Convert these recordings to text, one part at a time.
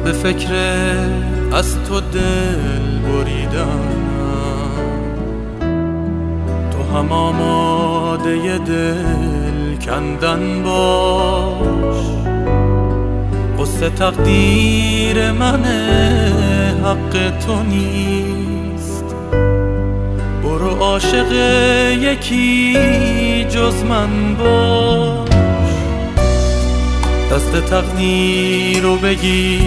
به فکر از تو دل بریدنم، تو هم آماده دل کندن باش. قصه تقدیر منه، حق تو نیست. برو عاشق یکی جز من باش. دست تقدیر رو بگیر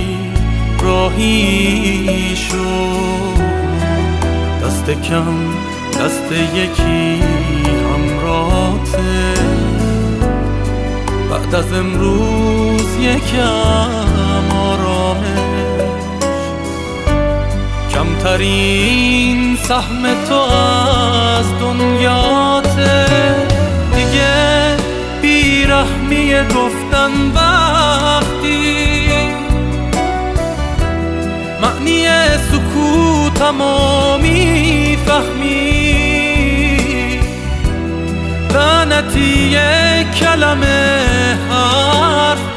راهی شو، دست کم دست یکی همراهته. بعد از امروز یکم آرامش، کمترین سهم تو از دنیاته. دیگه بیرحمیه گفتن وقتی معنی سکوتمو میفهمی. لعنتی یک کلمه حرف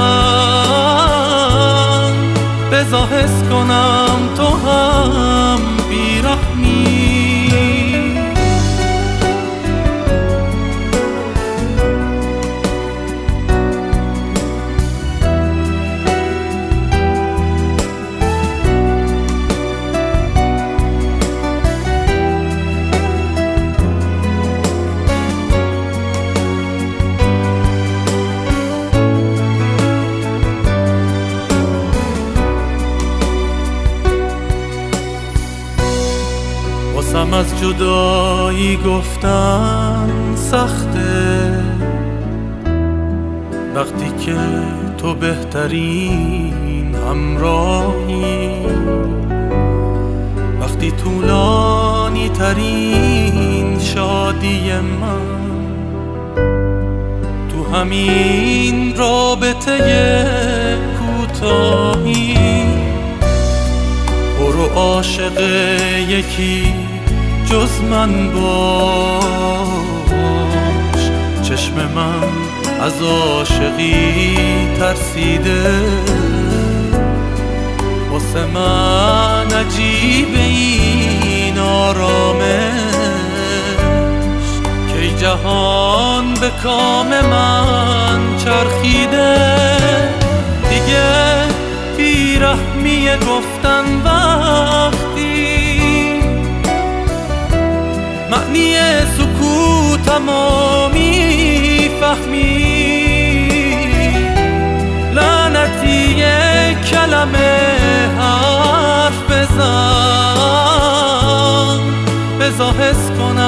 بزن، بذار حس کنم تو هم بیرحمی. واسم از جدایی گفتن سخته، وقتی که تو بهترین همراهی. وقتی طولانی ترین شادی من تو همین رابطه کوتاهی. برو عاشق یکی جز من باش. چشم من از عاشقی ترسیده، واسه من عجیبه این آرامش که جهان به کام من چرخیده. دیگه بیرحمیه گفتن وقتی معنی سکوتمو میفهمی. لعنتی یک کلمه حرف بزن، بذار حس کنم